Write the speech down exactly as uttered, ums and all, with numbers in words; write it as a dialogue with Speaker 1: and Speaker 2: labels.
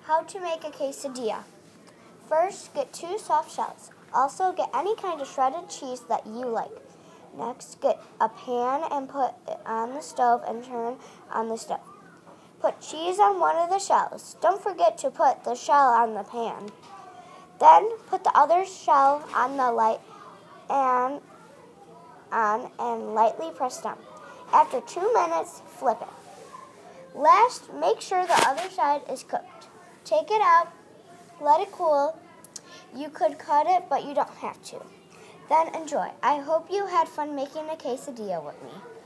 Speaker 1: How to make a quesadilla. First, get two soft shells. Also, get any kind of shredded cheese that you like. Next, get a pan and put it on the stove and turn on the stove. Put cheese on one of the shells. Don't forget to put the shell on the pan. Then, put the other shell on the light and on and lightly press down. After two minutes, flip it. Last, make sure the other side is cooked. Take it out, let it cool. You could cut it, but you don't have to. Then enjoy. I hope you had fun making a quesadilla with me.